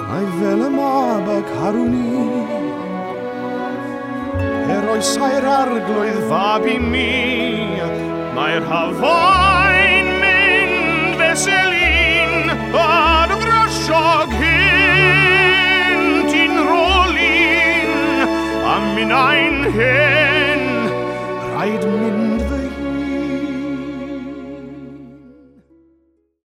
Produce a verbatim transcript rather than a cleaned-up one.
Mae fel y mab ac harwni. Er oes ai'r arglwydd fab i mi, mae'r hafain mynd fesel un, a'r grosiog hyn ti'n rolin, a mi'n ein hen, rhaid mynd fy